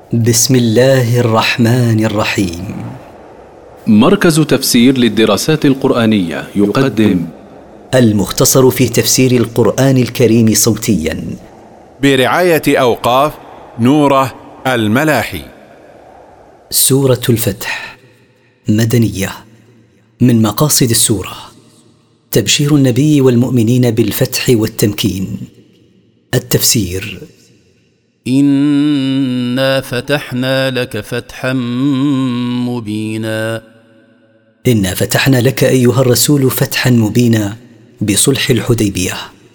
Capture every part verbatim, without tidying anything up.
بسم الله الرحمن الرحيم. مركز تفسير للدراسات القرآنية يقدم المختصر في تفسير القرآن الكريم صوتيا برعاية أوقاف نوره الملاحي. سورة الفتح مدنية. من مقاصد السورة تبشير النبي والمؤمنين بالفتح والتمكين. التفسير: إنا فتحنا لك فتحا مبينا. إنا فتحنا لك أيها الرسول فتحا مبينا بصلح الحديبية.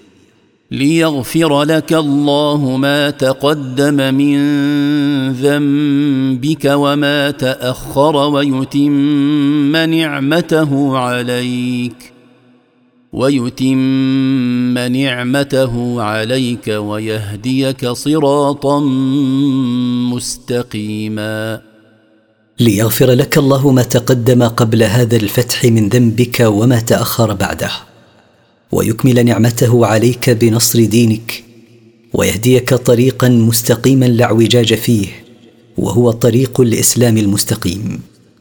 ليغفر لك الله ما تقدم من ذنبك وما تأخر ويتم نعمته عليك ويتم نعمته عليك ويهديك صراطا مستقيما. ليغفر لك الله ما تقدم قبل هذا الفتح من ذنبك وما تأخر بعده، ويكمل نعمته عليك بنصر دينك، ويهديك طريقا مستقيما لا اعوجاج فيه، وهو طريق الإسلام المستقيم.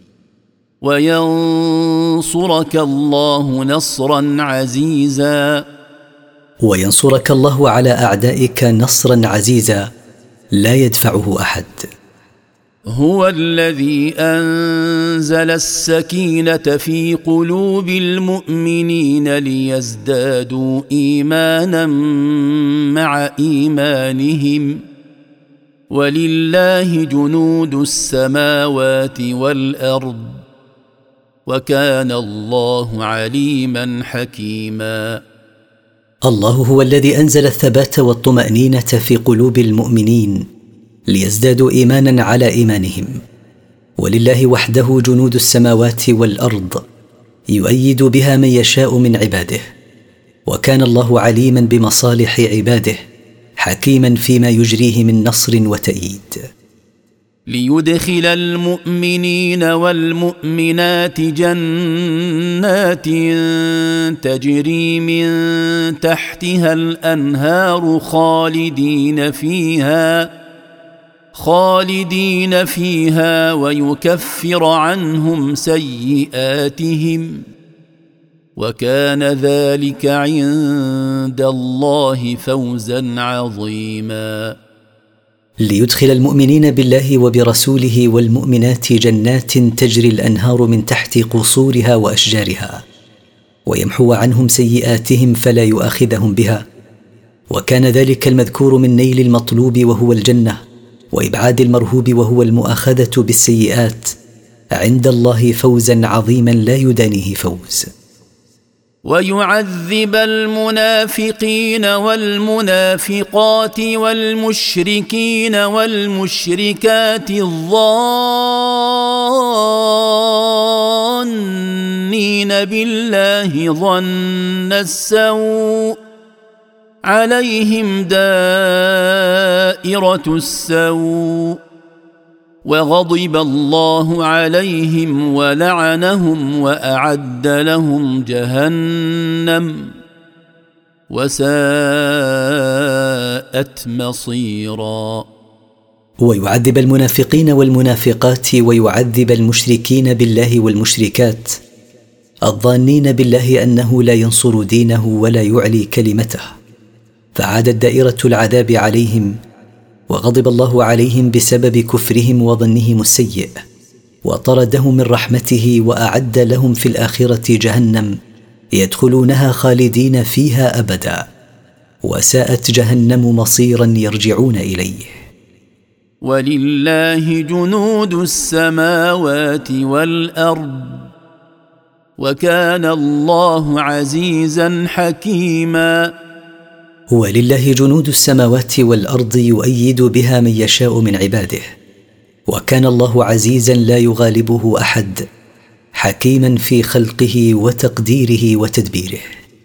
وينصرك الله نصرا عزيزا. وينصرك الله على أعدائك نصرا عزيزا لا يدفعه أحد. هو الذي أنزل السكينة في قلوب المؤمنين ليزدادوا إيمانا مع إيمانهم، ولله جنود السماوات والأرض، وكان الله عليما حكيما. الله هو الذي أنزل الثبات والطمأنينة في قلوب المؤمنين ليزدادوا إيمانا على إيمانهم، ولله وحده جنود السماوات والأرض يؤيد بها من يشاء من عباده، وكان الله عليما بمصالح عباده حكيما فيما يجريه من نصر وتأييد. ليدخل المؤمنين والمؤمنات جنات تجري من تحتها الأنهار خالدين فيها خالدين فيها ويكفر عنهم سيئاتهم، وكان ذلك عند الله فوزا عظيما. ليدخل المؤمنين بالله وبرسوله والمؤمنات جنات تجري الأنهار من تحت قصورها وأشجارها، ويمحو عنهم سيئاتهم فلا يؤاخذهم بها، وكان ذلك المذكور من نيل المطلوب وهو الجنة، وإبعاد المرهوب وهو المؤاخذة بالسيئات عند الله فوزا عظيما لا يدانيه فوز. ويعذب المنافقين والمنافقات والمشركين والمشركات الظانين بالله ظن السوء عليهم دائرة السوء، وغضب الله عليهم ولعنهم وأعد لهم جهنم وساءت مصيرا. ويعذب المنافقين والمنافقات ويعذب المشركين بالله والمشركات الظانين بالله أنه لا ينصر دينه ولا يعلي كلمته، فعادت دائرة العذاب عليهم، وغضب الله عليهم بسبب كفرهم وظنهم السيء، وطردهم من رحمته، وأعد لهم في الآخرة جهنم يدخلونها خالدين فيها أبدا، وساءت جهنم مصيرا يرجعون إليه. ولله جنود السماوات والأرض، وكان الله عزيزا حكيما. ولله جنود السماوات والأرض يؤيد بها من يشاء من عباده، وكان الله عزيزا لا يغالبه أحد حكيما في خلقه وتقديره وتدبيره.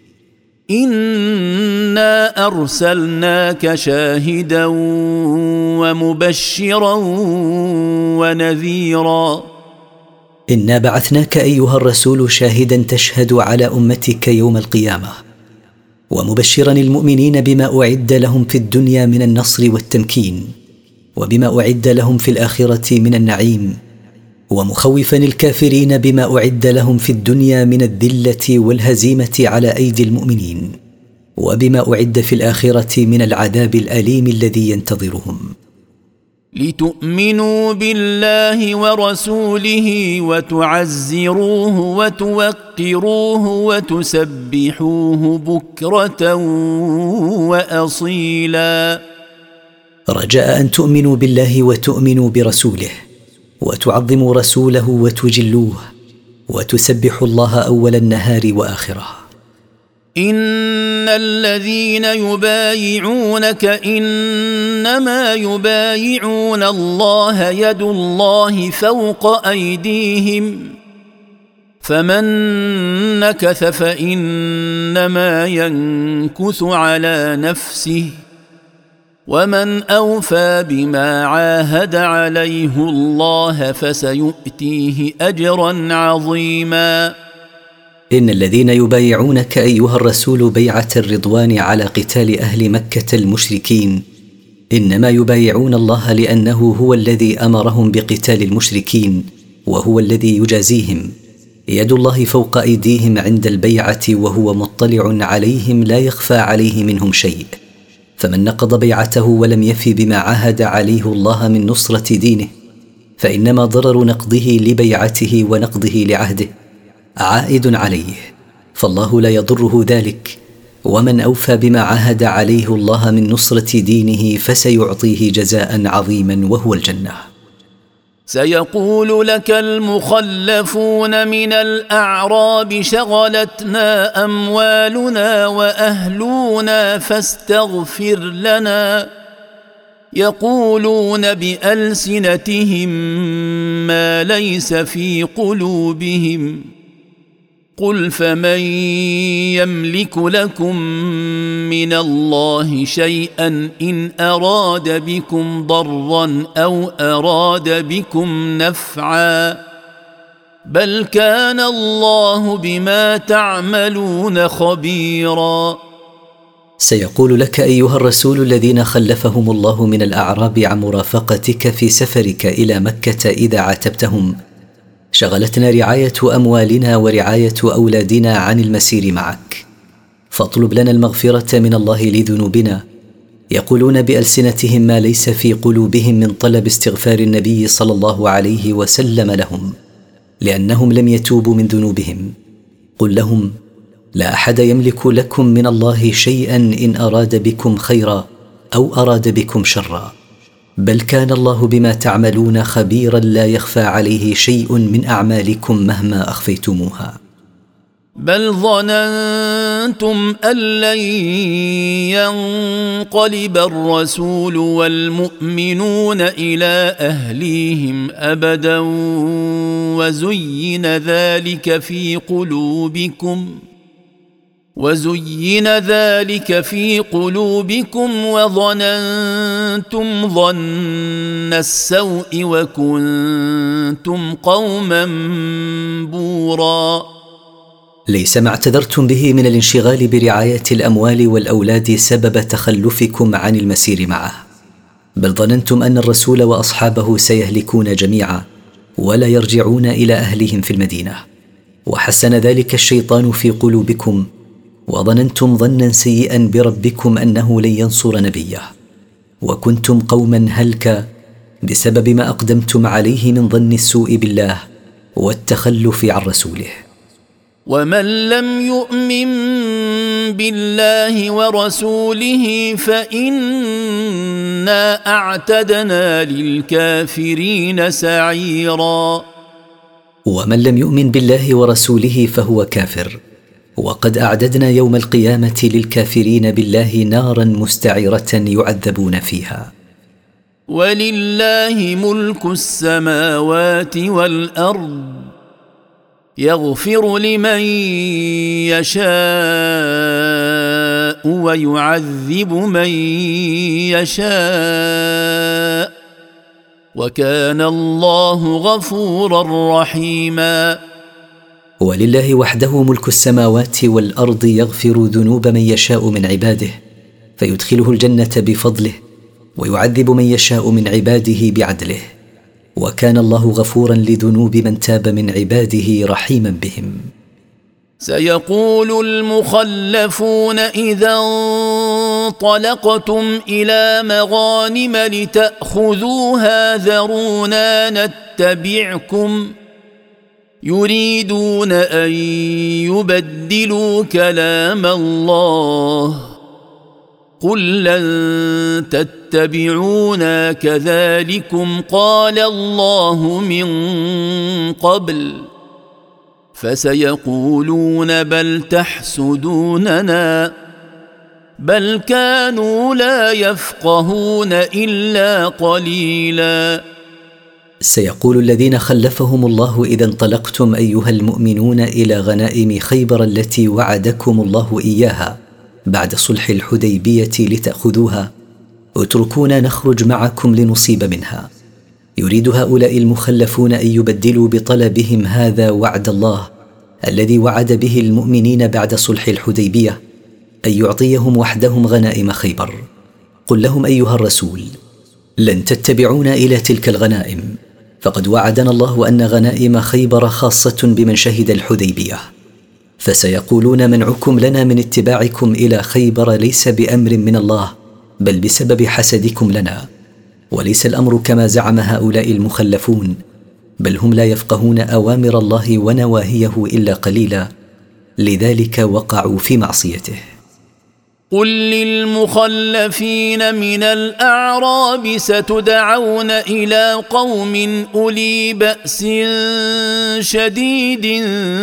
إنا أرسلناك شاهدا ومبشرا ونذيرا. إنا بعثناك أيها الرسول شاهدا تشهد على أمتك يوم القيامة، ومبشرا المؤمنين بما أعد لهم في الدنيا من النصر والتمكين، وبما اعد لهم في الاخره من النعيم، ومخوفا الكافرين بما اعد لهم في الدنيا من الذله والهزيمه على ايدي المؤمنين، وبما اعد في الاخره من العذاب الاليم الذي ينتظرهم. لتؤمنوا بالله ورسوله وتعزروه وتوقروه وتسبحوه بكرة وأصيلا. رجاء أن تؤمنوا بالله وتؤمنوا برسوله وتعظموا رسوله وتجلوه وتسبحوا الله أول النهار وآخره. إن الذين يبايعونك إنما يبايعون الله يد الله فوق أيديهم فمن نكث فإنما ينكث على نفسه ومن أوفى بما عاهد عليه الله فسيؤتيه أجرا عظيما. إن الذين يبايعونك أيها الرسول بيعة الرضوان على قتال أهل مكة المشركين إنما يبايعون الله لأنه هو الذي أمرهم بقتال المشركين وهو الذي يجازيهم. يد الله فوق أيديهم عند البيعة وهو مطلع عليهم لا يخفى عليه منهم شيء، فمن نقض بيعته ولم يفي بما عاهد عليه الله من نصرة دينه فإنما ضرر نقضه لبيعته ونقضه لعهده عائد عليه، فالله لا يضره ذلك. ومن أوفى بما عاهد عليه الله من نصرة دينه فسيعطيه جزاء عظيما وهو الجنة. سيقول لك المخلفون من الأعراب شغلتنا أموالنا وأهلنا فاستغفر لنا، يقولون بألسنتهم ما ليس في قلوبهم، قل فمن يملك لكم من الله شيئا إن أراد بكم ضرا أو أراد بكم نفعا بل كان الله بما تعملون خبيرا. سيقول لك أيها الرسول الذين خلفهم الله من الأعراب عن مرافقتك في سفرك إلى مكة إذا عاتبتهم شغلتنا رعاية أموالنا ورعاية أولادنا عن المسير معك، فاطلب لنا المغفرة من الله لذنوبنا. يقولون بألسنتهم ما ليس في قلوبهم من طلب استغفار النبي صلى الله عليه وسلم لهم لأنهم لم يتوبوا من ذنوبهم. قل لهم لا أحد يملك لكم من الله شيئا إن أراد بكم خيرا أو أراد بكم شرا بل كان الله بما تعملون خبيرا لا يخفى عليه شيء من أعمالكم مهما أخفيتموها. بل ظننتم أن لن ينقلب الرسول والمؤمنون إلى أهليهم أبدا وزين ذلك في قلوبكم وزين ذلك في قلوبكم وظننتم ظن السوء وكنتم قوما بورا. ليس ما اعتذرتم به من الانشغال برعاية الأموال والأولاد سبب تخلفكم عن المسير معه، بل ظننتم أن الرسول وأصحابه سيهلكون جميعا ولا يرجعون إلى أهلهم في المدينة، وحسن ذلك الشيطان في قلوبكم وظننتم ظنا سيئا بربكم أنه لن ينصر نبيه، وكنتم قوما هلكا بسبب ما أقدمتم عليه من ظن السوء بالله والتخلف عن رسوله. ومن لم يؤمن بالله ورسوله فإنا أعتدنا للكافرين سعيرا. ومن لم يؤمن بالله ورسوله فهو كافر، وقد أعددنا يوم القيامة للكافرين بالله نارا مستعرة يعذبون فيها. ولله ملك السماوات والأرض يغفر لمن يشاء ويعذب من يشاء وكان الله غفورا رحيما. ولله وحده ملك السماوات والأرض يغفر ذنوب من يشاء من عباده فيدخله الجنة بفضله، ويعذب من يشاء من عباده بعدله، وكان الله غفورا لذنوب من تاب من عباده رحيما بهم. سيقول المخلفون إذا انطلقتم إلى مغانم لتأخذوها ذرونا نتبعكم يريدون أن يبدلوا كلام الله قل لن تتبعونا كذلكم قال الله من قبل فسيقولون بل تحسدوننا بل كانوا لا يفقهون إلا قليلا. سيقول الذين خلفهم الله إذا انطلقتم أيها المؤمنون إلى غنائم خيبر التي وعدكم الله إياها بعد صلح الحديبية لتأخذوها، اتركونا نخرج معكم لنصيب منها. يريد هؤلاء المخلفون أن يبدلوا بطلبهم هذا وعد الله الذي وعد به المؤمنين بعد صلح الحديبية، أن يعطيهم وحدهم غنائم خيبر. قل لهم أيها الرسول لن تتبعونا إلى تلك الغنائم، فقد وعدنا الله أن غنائم خيبر خاصة بمن شهد الحديبية. فسيقولون منعكم لنا من اتباعكم إلى خيبر ليس بأمر من الله بل بسبب حسدكم لنا، وليس الأمر كما زعم هؤلاء المخلفون، بل هم لا يفقهون أوامر الله ونواهيه إلا قليلا، لذلك وقعوا في معصيته. قل للمخلفين من الأعراب ستدعون إلى قوم أولي بأس شديد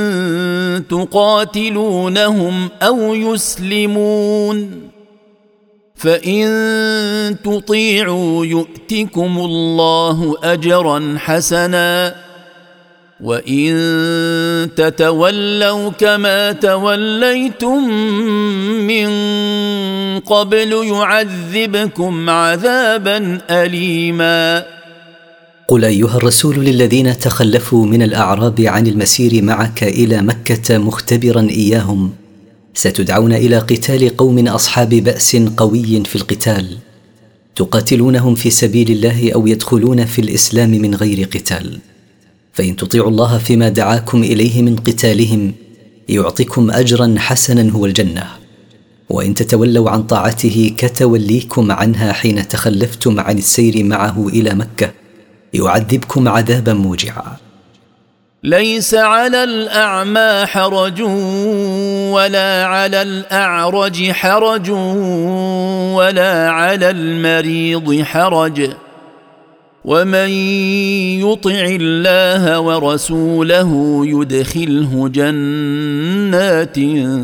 تقاتلونهم أو يسلمون فإن تطيعوا يؤتكم الله أجرا حسنا وإن تتولوا كما توليتم من قبل يعذبكم عذابا أليما. قل أيها الرسول للذين تخلفوا من الأعراب عن المسير معك إلى مكة مختبرا إياهم، ستدعون إلى قتال قوم أصحاب بأس قوي في القتال، تقاتلونهم في سبيل الله أو يدخلون في الإسلام من غير قتال، فإن تطيعوا الله فيما دعاكم إليه من قتالهم يعطيكم أجرا حسنا هو الجنة، وإن تتولوا عن طاعته كتوليكم عنها حين تخلفتم عن السير معه إلى مكة يعذبكم عذابا موجعا. ليس على الأعمى حرج ولا على الأعرج حرج ولا على المريض حرج ومن يطع الله ورسوله يدخله جنات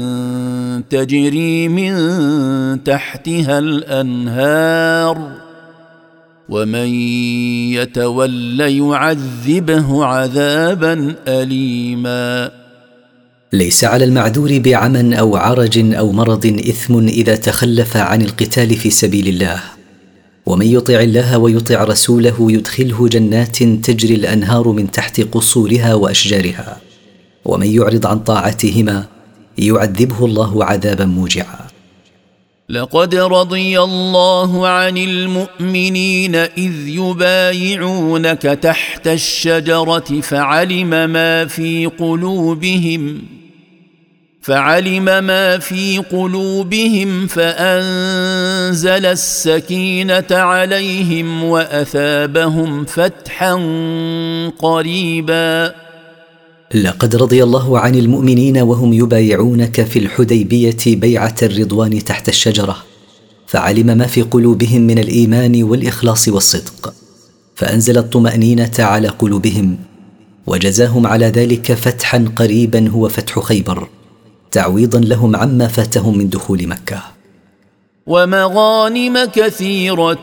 تجري من تحتها الأنهار ومن يتول يعذبه عذابا أليما. ليس على المعذور بعمى أو عرج أو مرض إثم إذا تخلف عن القتال في سبيل الله، ومن يطع الله ويطع رسوله يدخله جنات تجري الأنهار من تحت قصورها وأشجارها، ومن يعرض عن طاعتهما يعذبه الله عذابا موجعا. لقد رضي الله عن المؤمنين إذ يبايعونك تحت الشجرة فعلم ما في قلوبهم فعلم ما في قلوبهم فأنزل السكينة عليهم وأثابهم فتحا قريبا. لقد رضي الله عن المؤمنين وهم يبايعونك في الحديبية بيعة الرضوان تحت الشجرة، فعلم ما في قلوبهم من الإيمان والإخلاص والصدق، فأنزل الطمأنينة على قلوبهم وجزاهم على ذلك فتحا قريبا هو فتح خيبر، تعويضا لهم عما فاتهم من دخول مكة. ومغانم كثيرة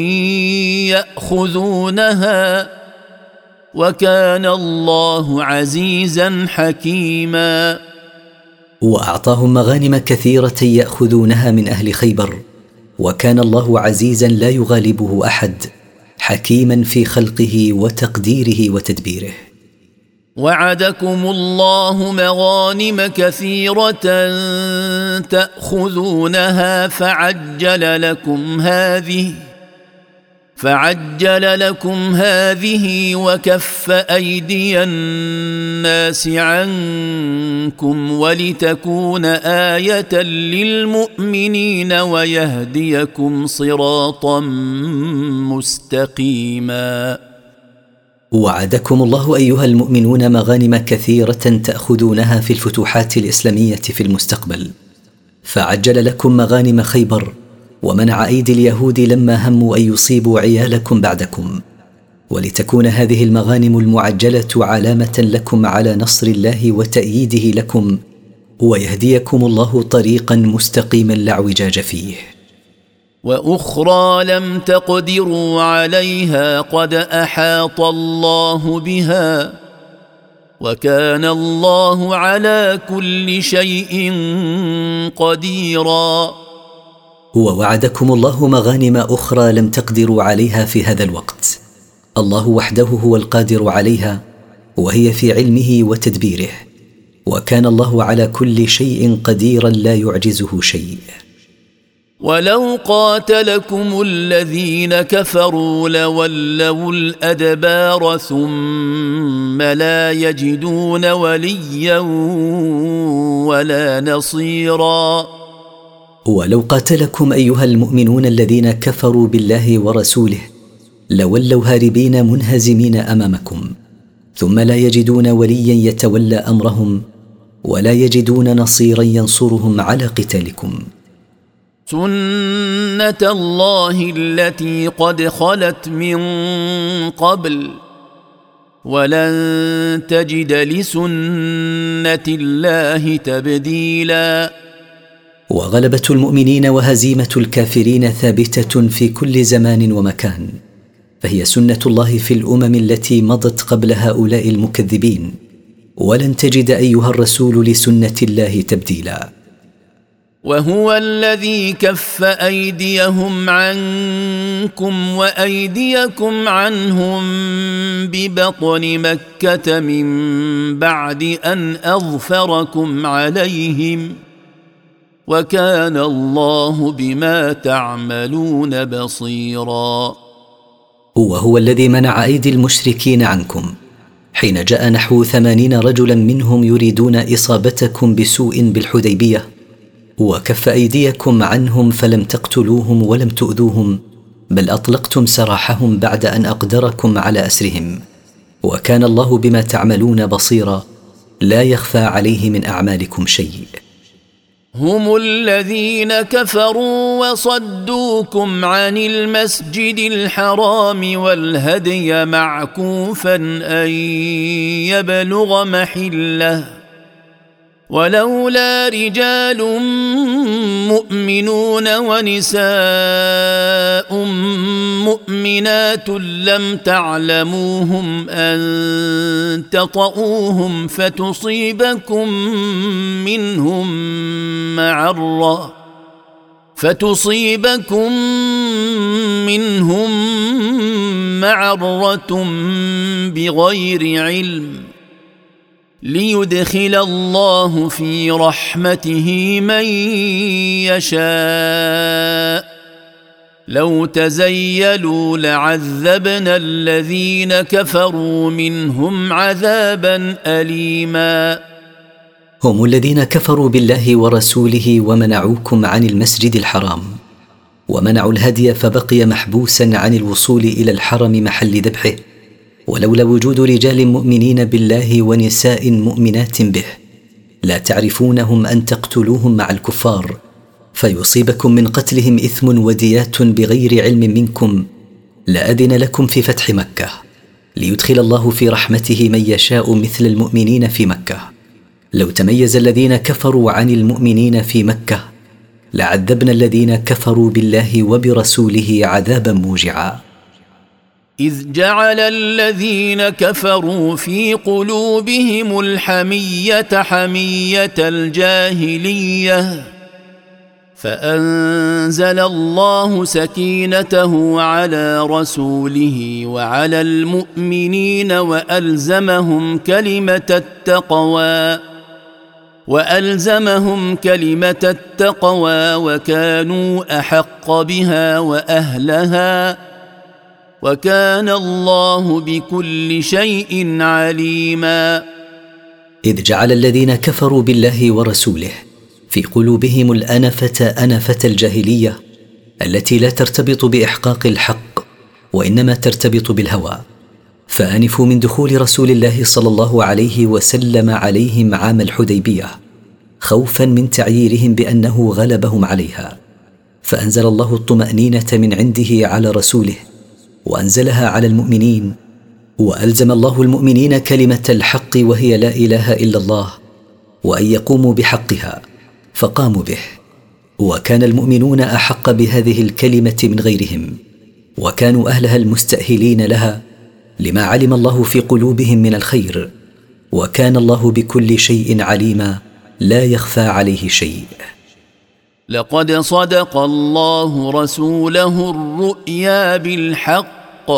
يأخذونها وكان الله عزيزا حكيما. وأعطاهم مغانم كثيرة يأخذونها من أهل خيبر، وكان الله عزيزا لا يغالبه أحد، حكيما في خلقه وتقديره وتدبيره. وعدكم الله مغانم كثيرة تأخذونها فعجل لكم هذه فعجل لكم هذه وكف أيدي الناس عنكم ولتكون آية للمؤمنين ويهديكم صراطا مستقيما. وعدكم الله أيها المؤمنون مغانم كثيرة تأخذونها في الفتوحات الإسلامية في المستقبل، فعجل لكم مغانم خيبر ومنع أيدي اليهود لما هموا أن يصيبوا عيالكم بعدكم، ولتكون هذه المغانم المعجلة علامة لكم على نصر الله وتأييده لكم، ويهديكم الله طريقا مستقيما لا اعوجاج فيه. وأخرى لم تقدروا عليها قد أحاط الله بها وكان الله على كل شيء قديرا. ووعدكم الله مغانم أخرى لم تقدروا عليها في هذا الوقت، الله وحده هو القادر عليها، وهي في علمه وتدبيره، وكان الله على كل شيء قديرا لا يعجزه شيء. ولو قاتلكم الذين كفروا لولوا الأدبار ثم لا يجدون وليا ولا نصيرا. ولو قاتلكم أيها المؤمنون الذين كفروا بالله ورسوله لولوا هاربين منهزمين أمامكم، ثم لا يجدون وليا يتولى أمرهم ولا يجدون نصيرا ينصرهم على قتالكم. سنة الله التي قد خلت من قبل ولن تجد لسنة الله تبديلا. وغلبة المؤمنين وهزيمة الكافرين ثابتة في كل زمان ومكان، فهي سنة الله في الأمم التي مضت قبل هؤلاء المكذبين، ولن تجد أيها الرسول لسنة الله تبديلا. وهو الذي كف أيديهم عنكم وأيديكم عنهم ببطن مكة من بعد أن أظفركم عليهم وكان الله بما تعملون بصيرا. وهو الذي منع أيدي المشركين عنكم حين جاء نحو ثمانين رجلا منهم يريدون إصابتكم بسوء بالحديبية، وكف أيديكم عنهم فلم تقتلوهم ولم تؤذوهم، بل أطلقتم سراحهم بعد أن أقدركم على أسرهم، وكان الله بما تعملون بصيرا، لا يخفى عليه من أعمالكم شيء. هم الذين كفروا وصدوكم عن المسجد الحرام والهدي معكوفا أن يبلغ محله ولولا رجال مؤمنون ونساء مؤمنات لم تعلموهم أن تطؤوهم فتصيبكم منهم معرة فتصيبكم منهم معرة بغير علم ليدخل الله في رحمته من يشاء لو تزيلوا لعذبنا الذين كفروا منهم عذابا أليما. هم الذين كفروا بالله ورسوله ومنعوكم عن المسجد الحرام، ومنعوا الهدي فبقي محبوسا عن الوصول إلى الحرم محل ذبحه، ولولا وجود رجال مؤمنين بالله ونساء مؤمنات به لا تعرفونهم أن تقتلوهم مع الكفار فيصيبكم من قتلهم إثم وديات بغير علم منكم، لأذن لكم في فتح مكة ليدخل الله في رحمته من يشاء مثل المؤمنين في مكة. لو تميز الذين كفروا عن المؤمنين في مكة لعذبنا الذين كفروا بالله وبرسوله عذابا موجعا. إذ جعل الذين كفروا في قلوبهم الحمية حمية الجاهلية فأنزل الله سكينته على رسوله وعلى المؤمنين وألزمهم كلمة التقوى وألزمهم كلمة التقوى وكانوا أحق بها وأهلها وكان الله بكل شيء عليما. إذ جعل الذين كفروا بالله ورسوله في قلوبهم الأنفة أنفة الجاهلية التي لا ترتبط بإحقاق الحق وإنما ترتبط بالهوى، فأنفوا من دخول رسول الله صلى الله عليه وسلم عليهم عام الحديبية خوفا من تعييرهم بأنه غلبهم عليها، فأنزل الله الطمأنينة من عنده على رسوله وأنزلها على المؤمنين، وألزم الله المؤمنين كلمة الحق وهي لا إله إلا الله، وأن يقوموا بحقها فقاموا به، وكان المؤمنون أحق بهذه الكلمة من غيرهم، وكانوا أهلها المستأهلين لها لما علم الله في قلوبهم من الخير، وكان الله بكل شيء عليما لا يخفى عليه شيء. لقد صدق الله رسوله الرؤيا بالحق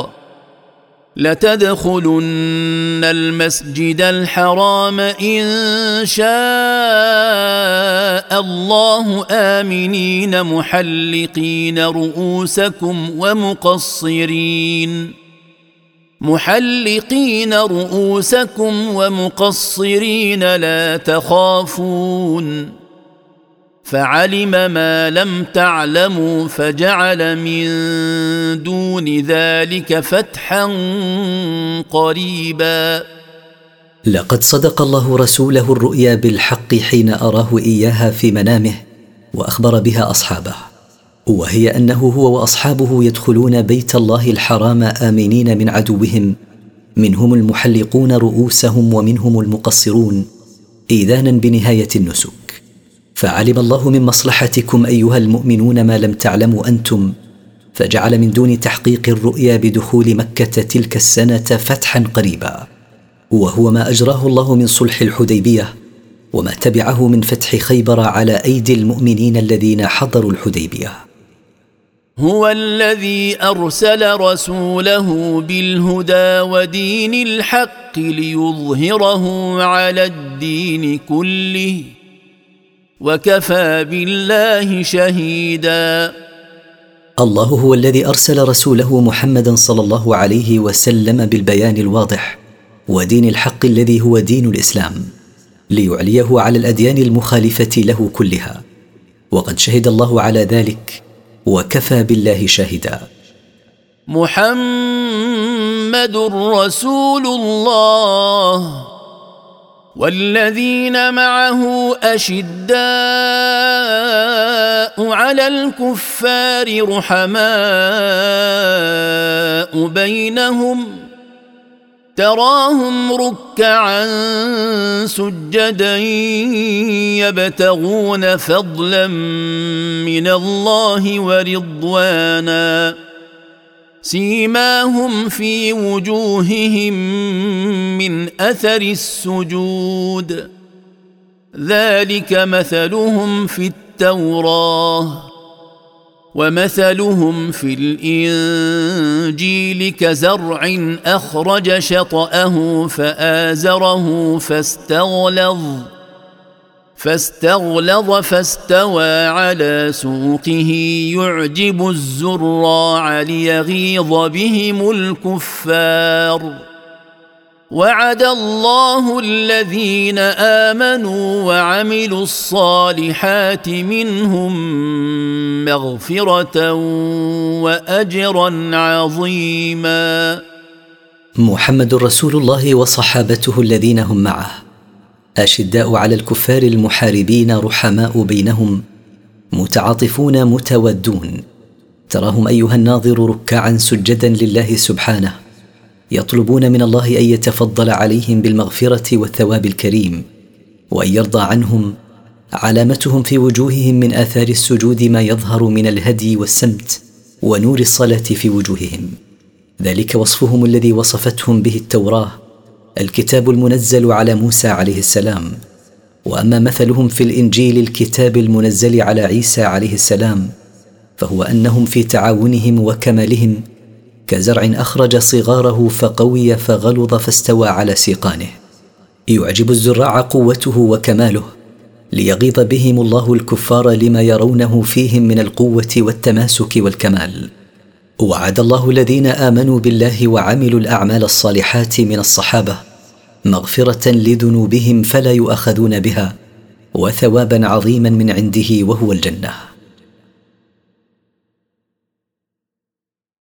لتدخلن المسجد الحرام إن شاء الله آمنين محلقين رؤوسكم ومقصرين محلقين رؤوسكم ومقصرين لا تخافون فعلم ما لم تعلموا فجعل من دون ذلك فتحا قريبا. لقد صدق الله رسوله الرؤيا بالحق حين أراه إياها في منامه وأخبر بها أصحابه، وهي أنه هو وأصحابه يدخلون بيت الله الحرام آمنين من عدوهم، منهم المحلقون رؤوسهم ومنهم المقصرون، إيذانا بنهاية النسك. فعلم الله من مصلحتكم أيها المؤمنون ما لم تعلموا أنتم، فجعل من دون تحقيق الرؤيا بدخول مكة تلك السنة فتحا قريبا، وهو ما أجراه الله من صلح الحديبية وما تبعه من فتح خيبر على أيدي المؤمنين الذين حضروا الحديبية. هو الذي أرسل رسوله بالهدى ودين الحق ليظهره على الدين كله وكفى بالله شهيدا. الله هو الذي أرسل رسوله محمدا صلى الله عليه وسلم بالبيان الواضح ودين الحق الذي هو دين الإسلام ليعليه على الأديان المخالفة له كلها، وقد شهد الله على ذلك وكفى بالله شاهدا. محمد رسول الله والذين معه أشداء على الكفار رحماء بينهم تراهم ركعا سجدا يبتغون فضلا من الله ورضوانا سيماهم في وجوههم من أثر السجود ذلك مثلهم في التوراة ومثلهم في الإنجيل كزرع أخرج شطأه فآزره فاستغلظ فاستغلظ فاستوى على سوقه يعجب الزراع ليغيظ بهم الكفار وعد الله الذين آمنوا وعملوا الصالحات منهم مغفرة وأجرا عظيما. محمد رسول الله وصحابته الذين هم معه أشداء على الكفار المحاربين رحماء بينهم متعاطفون متودون، تراهم أيها الناظر ركعا سجدا لله سبحانه يطلبون من الله أن يتفضل عليهم بالمغفرة والثواب الكريم وأن يرضى عنهم. علامتهم في وجوههم من آثار السجود ما يظهر من الهدي والسمت ونور الصلاة في وجوههم، ذلك وصفهم الذي وصفتهم به التوراة الكتاب المنزل على موسى عليه السلام. وأما مثلهم في الإنجيل الكتاب المنزل على عيسى عليه السلام فهو أنهم في تعاونهم وكمالهم كزرع أخرج صغاره فقوي فغلظ فاستوى على سيقانه، يعجب الزراع قوته وكماله ليغيظ بهم الله الكفار لما يرونه فيهم من القوة والتماسك والكمال. وعد الله الذين آمنوا بالله وعملوا الأعمال الصالحات من الصحابة مغفرة لذنوبهم فلا يؤاخذون بها، وثوابا عظيما من عنده وهو الجنة.